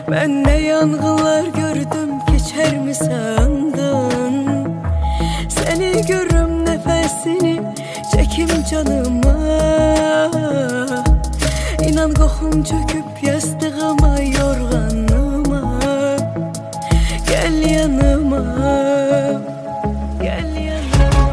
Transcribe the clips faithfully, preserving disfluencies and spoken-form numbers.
Ben ne yangınlar gördüm, geçer mi sandın? Seni görüm, nefesini çekim canıma. İnan qoxum çöküp yastığıma, yorğanıma. Gel yanıma, gel yanıma.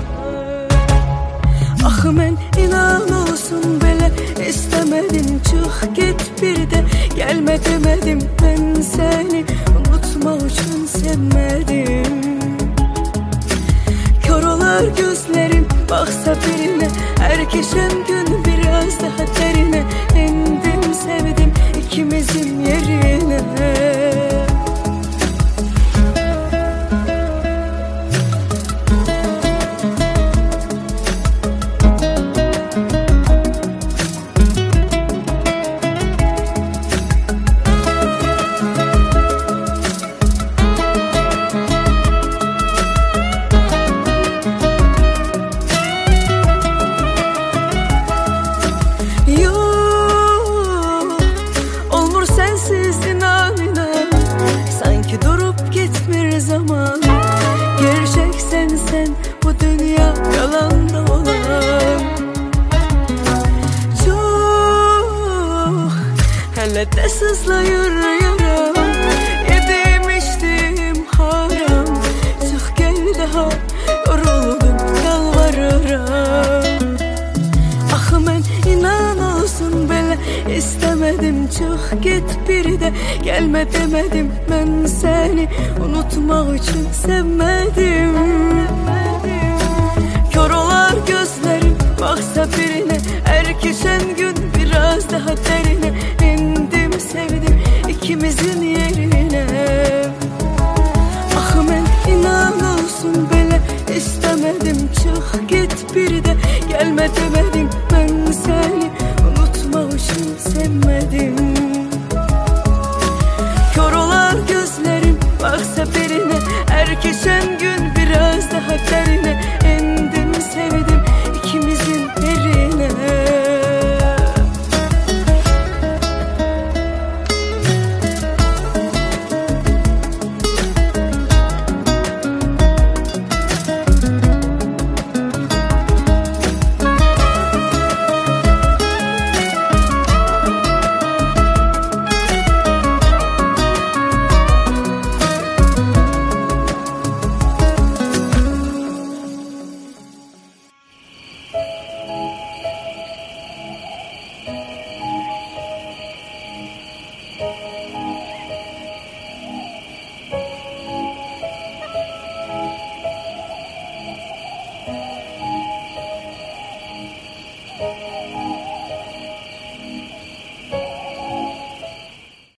Axı mən inan olsun belə istemedim, çıx get bir də gelme demedim. Ben seni unutma için sevmedim. Kör olar gözlerim, baksa birine. Her geçen gün biraz daha derine indim, sevdim ikimizin yerine. Zaman gerçek sensen, bu dünya yalan da olan. Çok hele de sızlayır yaram, yedim içtim haram. Çık gel daha, yoruldum yalvarırım. Axı mən inan olsun belə istemedim, çıx get bir də gelme demedim. Ben seni unutmak için sevmedim. Kör olar gözlerim, baksa birine. Her geçen gün biraz daha derine indim, sevdim ikimizin yerine. Axı mən inan olsun belə istemedim, çıx get bir də gelme demedim. Ben seni unutmak için sevmedim. Kör olar gözlerim, baksa birine. Her geçen gün biraz daha derin